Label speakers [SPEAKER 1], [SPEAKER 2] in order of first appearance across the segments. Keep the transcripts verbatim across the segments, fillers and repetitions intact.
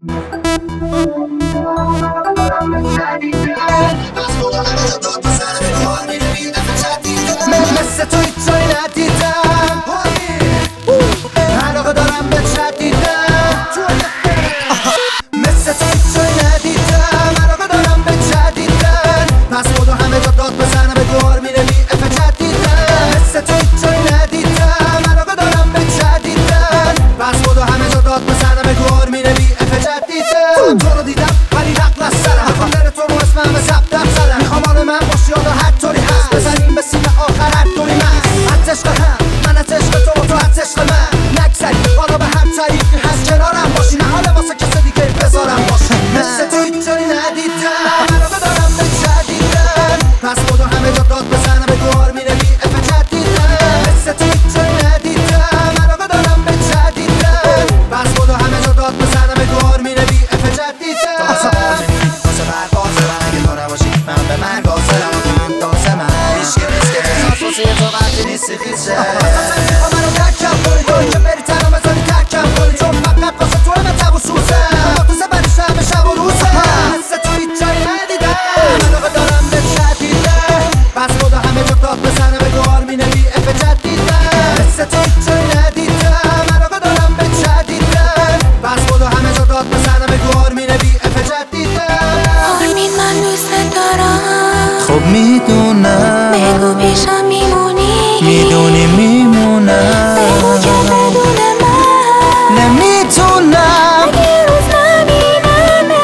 [SPEAKER 1] مثل تو هیچ جایی ندیدم، علاقه دارم به جدیدم. مثل تو هیچ جایی ندیدم، علاقه دارم به جدیدم. پس خودو همه جا داد بزنم به دوار میره بی اف جدیدم. مثل تو هیچ جایی ندیدم، علاقه دارم به جدیدم. پس خودو همه جا داد بزنم به دوار میره بی اف جدیدم. تو رو دیدم ولی نقل از سرم، میخوام بره تو رو اسمم به زبدم زدم. میخوام حال من باشی حالا هر طوری هست، بزنیم به سیم آخر هر دوری من. از عشق هم من از عشق تو و تو از عشق من نگذری، حالا به هم طریقی هست کنارم باشی، نه حالا واسه کسی دیگه بذارم باشی. مثل تو هیچ جایی ندیدم، علاقه دارم به جدیدم. پس خودو همه جا داد بزنم به دوار میره بی اف جدیدم. مثل تو هیچ جایی ندیدم، علاقه دارم به جدیدم. پس خودو همه جا داد بزنم به دوار میره بی اف جدیدم. واسه برقاز من اگه تو نباشی من به مرگ حاضرم، من دازه من میشکه ریسکه احساس واسه تو وقتی نیستی خیزه. میخوام منو درکم کنی توی که بری تنها بذاری ترکم کنی، چون فقط واسه تو همه تب و سوزه، با تو سبریش همه شب و روزه. مثل تو هیچ جایی ندیدم، علاقه دارم به جدیدم. پس خدا همه جا داد بزنه به دوار مینه بی اف جدیدم. مثل تو هیچ جایی ندیدم، علاقه دارم به جدیدم. پس خدا همه جا داد بزنه به دوار مینه بی اف جدیدم.
[SPEAKER 2] آرمین من دوست دارم،
[SPEAKER 1] خب میدونم،
[SPEAKER 2] بگو پیشم میمونی،
[SPEAKER 1] میدونی میمونم،
[SPEAKER 2] بگو که بدون من
[SPEAKER 1] نمیتونم
[SPEAKER 2] اگه روز نبینمه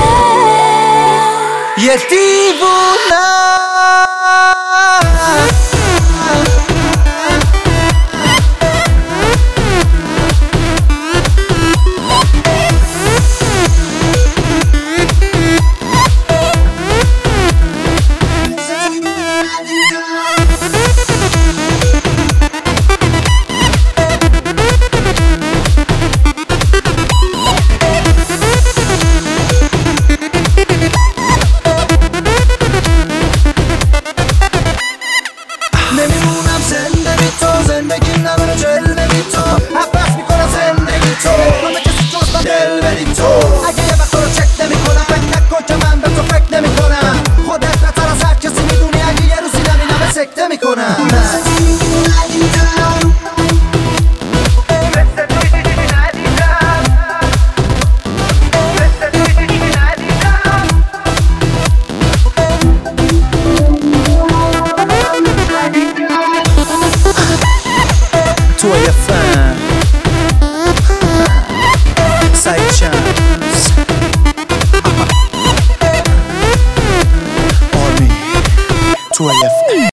[SPEAKER 1] یه دیوونم. نمیمونم زنده بی تو، زندگی نداره جلوه بی تو. عباس میکنم زندگی تو، همه کسی جز من دل بدی تو. اگه یه وقت رو چک نمی کنم فکر نکن که من به تو فکر نمی کنم. خودت بهتر از هر کسی میدونی، اگه یه روزی نبینم سکته میکنم. توی فن سعید شمس آرمین توی فن.